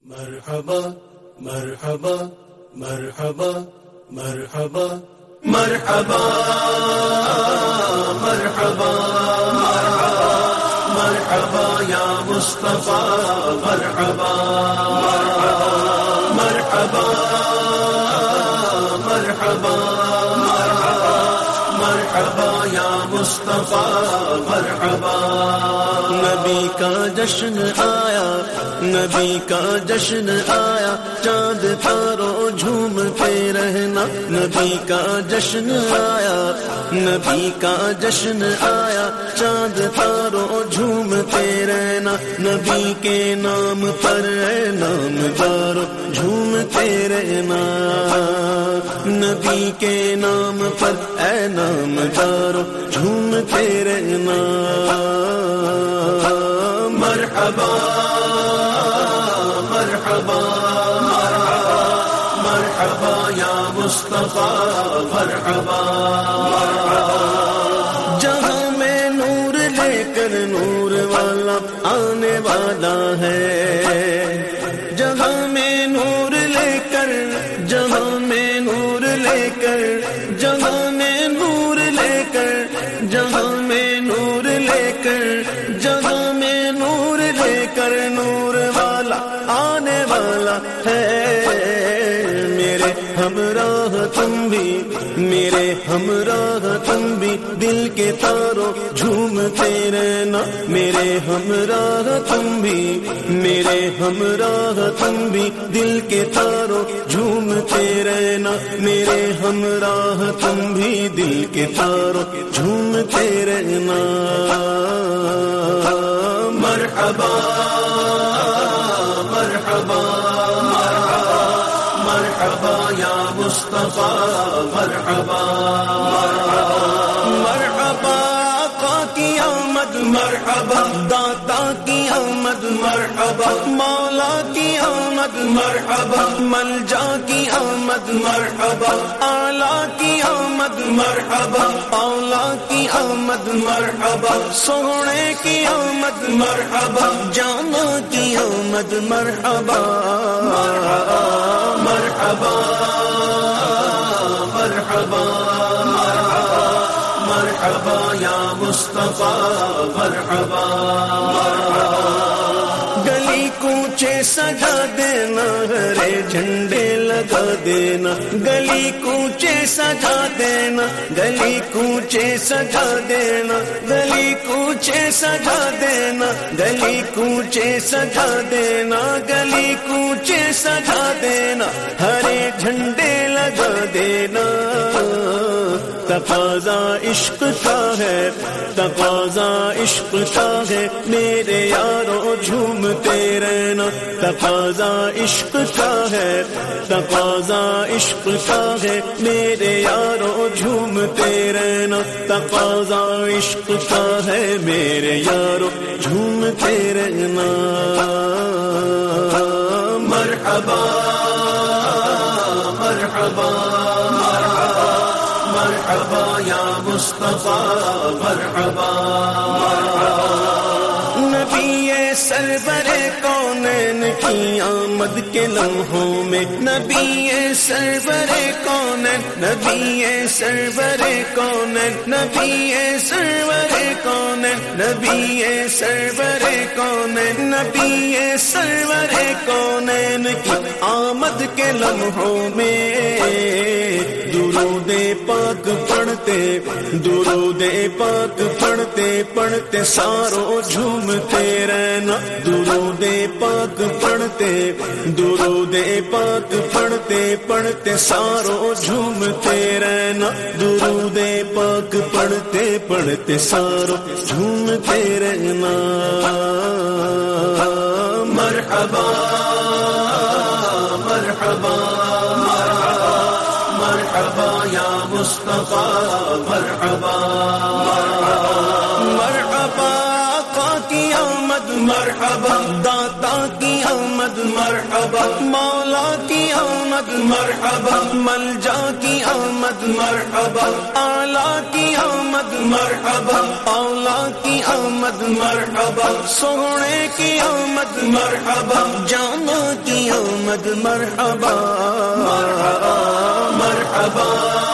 مرحبا مرحبا مرحبا مرحبا مرحبا مرحبا مرحبا یا مصطفیٰ مرحبا مرحبا مرحبا مرحبا یا مصطفیٰ مرحبا نبی کا جشن آیا نبی کا جشن آیا چاند تاروں جھومتے رہنا نبی کا جشن آیا نبی کا جشن آیا چاند تاروں جھومتے رہنا نبی کے نام پر اے نام دارو جھومتے رہنا نبی کے نام پر اے نام دارو جھومتے رہنا مرحبا مرحبا مرحبا یا مصطفیٰ مرحبا جہاں میں نور لے کر نور والا آنے والا ہے جہاں میں نور لے کر جہاں میں نور لے کر جہاں میں نور لے کر جہاں میں نور لے کر جہاں میں نور لے کر نور والا آنے والا ہے میرے ہمراہ تم بھی میرے ہمراہ تم بھی دل کے تاروں جھومتے رہنا میرے ہمراہ تم بھی میرے ہمراہ تم بھی دل کے تاروں جھومتے رہنا میرے ہمراہ تم بھی دل کے تاروں جھومتے رہنا مرحبا مرحبا مرحبا یا مصطفیٰ مرحبا مرحبا آقا کی آمد مرحبا داتا کی آمد مرحبا مولا کی آمد مرحبا ملجا کی آمد مرحبا اعلیٰ کی آمد مرحبا اولا کی آمد مرحبا سونے کی آمد مرحبا جانا کی آمد مرحبا مرحبا مرحبا مرحبا یا مصطفیٰ مرحبا گلی کوچے سجا دینا ہرے جھنڈے لگا دینا گلی کوچے سجا دینا گلی کوچے سجا دینا گلی کوچے سجا دینا گلی کوچے سجا دینا گلی کوچے سجا دینا ہرے جھنڈے لگا دینا تقاضا عشق کا ہے تقاضا عشق کا ہے میرے یارو جھومتے رہنا تقاضا عشق کا ہے تقاضا عشق کا ہے میرے یارو جھومتے رہنا تقاضا عشق کا ہے میرے یارو جھومتے رہنا مرحبا مرحبا مرحبا یا مصطفیٰ مرحبا نبی سرور کونین کی آمد کے لمحوں میں نبی سرور کونین نبی سرور کونین نبی سرور کونین نبی سرور کونین نبی سرور کونین کی آمد کے لمحوں میں درود پاک پڑھتے درود پاک پڑھتے پڑھتے ساروں جھومتے رہنا درود پاک پڑھتے درود پاک پڑھتے پڑھتے ساروں جھومتے رہنا درود پاک پڑھتے پڑھتے ساروں جھومتے رہنا مرحبا مرحبا مرحبا یا مصطفیٰ مرحبا مرحبا آقا کی آمد مرحبا داتا کی آمد مرحبا، مولا کی آمد مرحبا، ملجا کی آمد مرحبا، اعلیٰ کی آمد مرحبا، اولا کی آمد مرحبا، سونے کی آمد مرحبا، جانا کی آمد مرحبا، مرحبا مرحبا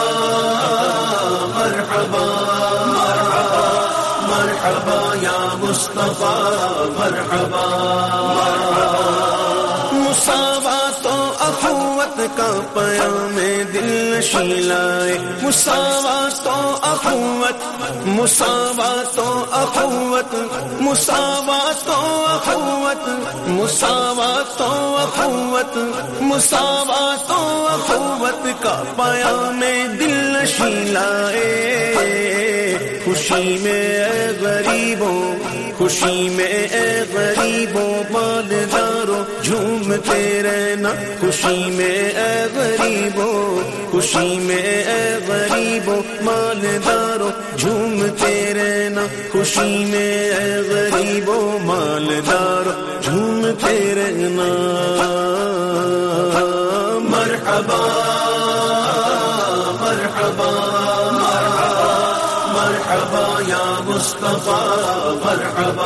مرحبا مرحبا مرحبا یا مصطفیٰ مرحبا، مساوات و اخوت کا پیام دل نشیں لائے، مساوات و اخوت، مساوات و اخوت، مساوات و اخوت، مساوات و اخوت، مساوات و اخوت کا پیام دل نشیں لائے، خوشی میں اے غریبوں، خوشی میں اے غریبوں، مالداروں جھومتے رہنا، خوشی میں اے غریبوں، خوشی میں اے غریبوں، مالداروں جھومتے رہنا، خوشی میں اے غریبوں، مالداروں جھومتے رہنا، مرحبا مرحبا مرحبا یا مصطفیٰ مرحبا،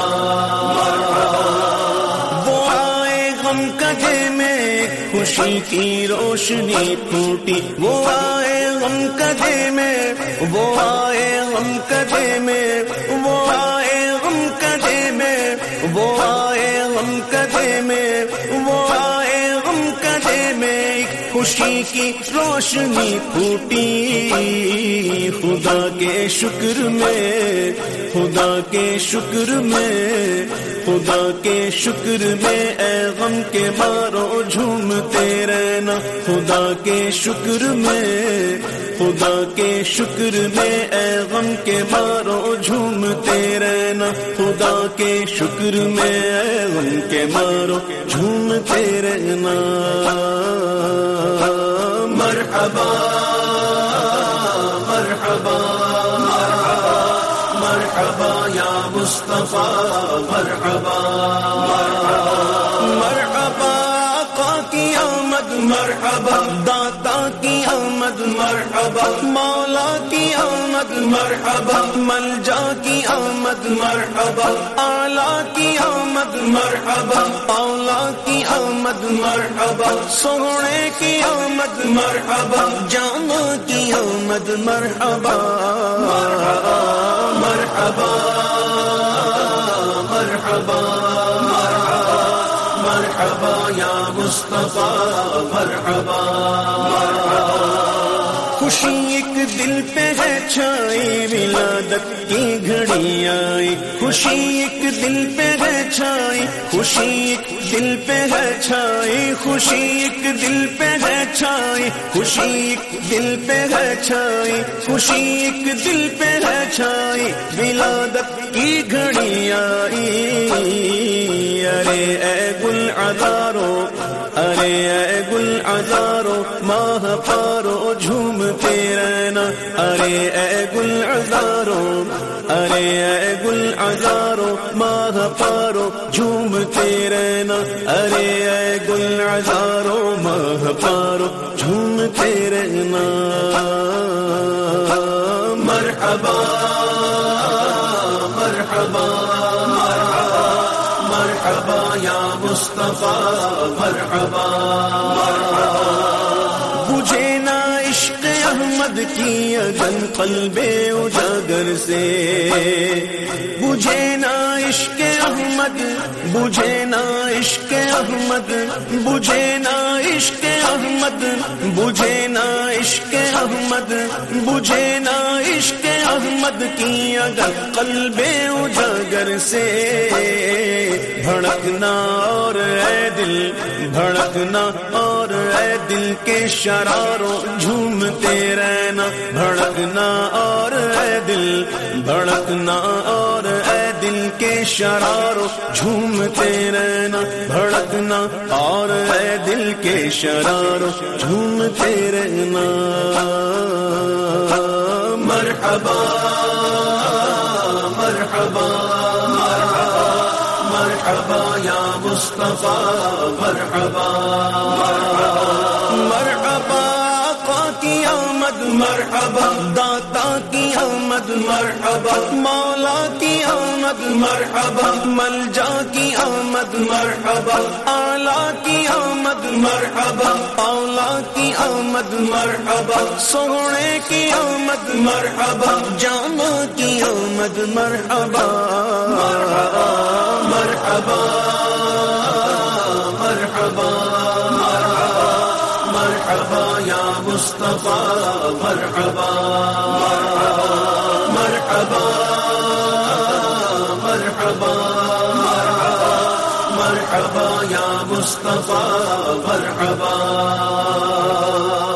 وہ آئے غم کدے میں خوشی کی روشنی پھوٹی، وہ آئے غم کدے میں، وہ آئے غم کدے میں، وہ آئے غم کدے میں، وہ آئے غم کدے میں، وہ آئے غم کدے میں، خوشی کی روشنی پھوٹی، خدا کے شکر میں، خدا کے شکر میں، خدا کے شکر میں، اے غم کے مارو جھومتے رہنا، خدا کے شکر میں، خدا کے شکر میں، اے غم کے مارو جھومتے رہنا، خدا کے شکر میں، اے غم کے مارو جھومتے رہنا، مرحبا مرحبا مرحبا یا مصطفیٰ مرحبا، مرحبا آقا کی آمد مرحبا، داتا کی آمد مرحبا، مولا کی آمد مرحبا، ملجا کی آمد مرحبا، اعلیٰ کی آمد مرحبا، اولا کی آمد مرحبا، سونے کی آمد مرحبا، جانا کی آمد مرحبا، مرحبا مرحبا مرحبا مرحبا یا مصطفیٰ مرحبا، خوشی ایک دل پہ ہے چھائی، ولادت کی گھڑی آئی، خوشی ایک دل پہ ہے چھائی، خوشی ایک دل پہ ہے چھائی، خوشی ایک دل پہ ہے چھائی، خوشی ایک دل پہ ہے چھائی، خوشی ایک دل پہ ہے چھائی، ولادت کی گھڑی آئی، ارے اے گل عذارو، ارے اے گل عذارو، ماہ پارو جھومتے رہنا، ارے اے گل عذارو، ارے اے گل عذارو، ماہ پارو جھومتے رہنا، ارے اے گل عذارو، ماہ پارو جھومتے رہنا، مرحبا مرحبا مرحبا یا مصطفیٰ مرحبا، بجھے نا عشق احمد کی اگن قلب اجاگر سے، بجھے نا عشق احمد، بجھے نا عشق احمد، بجھے نا عشق احمد، بجھے نا عشق احمد، بجھے نا عشق احمد کی اگر قلب اجاگر سے، بھڑکنا اور اے دل، بھڑکنا اور اے دل کے شراروں جھومتے رہنا، بھڑکنا اور اے دل، بھڑکنا اور اے دل کے شراروں جھومتے رہنا، بھڑکنا اور اے دل کے شراروں جھومتے رہنا، مرحبا مرحبا مرحبا مرحبا یا مصطفیٰ مرحبا مرحبا آقا کی آمد مرحبا داتا کی آمد مرحبا مولا کی آمد مرحبا ملجا کی آمد مرحبا اعلیٰ کی آمد مرحبا اولا کی آمد مرحبا سونے کی آمد مرحبا جامع کی آمد مرحبا مرحبا مرحبا مرحبا مرحبا یا مصطفیٰ مرحبا مرحبا مرحبا مرحبا یا مصطفیٰ مرحبا